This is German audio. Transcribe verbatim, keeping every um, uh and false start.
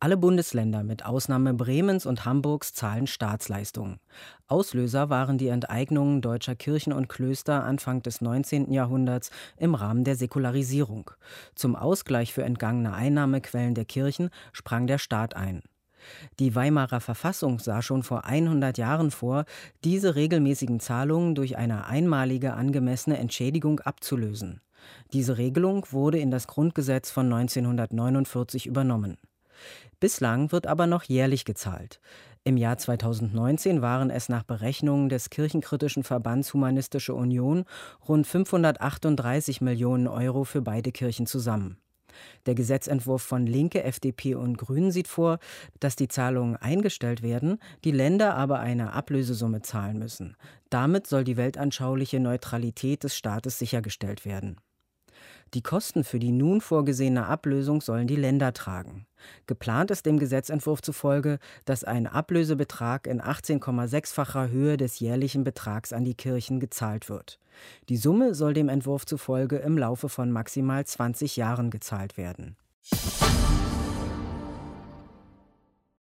Alle Bundesländer mit Ausnahme Bremens und Hamburgs zahlen Staatsleistungen. Auslöser waren die Enteignungen deutscher Kirchen und Klöster Anfang des neunzehnten Jahrhunderts im Rahmen der Säkularisierung. Zum Ausgleich für entgangene Einnahmequellen der Kirchen sprang der Staat ein. Die Weimarer Verfassung sah schon vor hundert Jahren vor, diese regelmäßigen Zahlungen durch eine einmalige angemessene Entschädigung abzulösen. Diese Regelung wurde in das Grundgesetz von neunzehnhundertneunundvierzig übernommen. Bislang wird aber noch jährlich gezahlt. Im Jahr zweitausendneunzehn waren es nach Berechnungen des kirchenkritischen Verbands Humanistische Union rund fünfhundertachtunddreißig Millionen Euro für beide Kirchen zusammen. Der Gesetzentwurf von Linke, F D P und Grünen sieht vor, dass die Zahlungen eingestellt werden, die Länder aber eine Ablösesumme zahlen müssen. Damit soll die weltanschauliche Neutralität des Staates sichergestellt werden. Die Kosten für die nun vorgesehene Ablösung sollen die Länder tragen. Geplant ist dem Gesetzentwurf zufolge, dass ein Ablösebetrag in achtzehn Komma sechs-facher Höhe des jährlichen Betrags an die Kirchen gezahlt wird. Die Summe soll dem Entwurf zufolge im Laufe von maximal zwanzig Jahren gezahlt werden.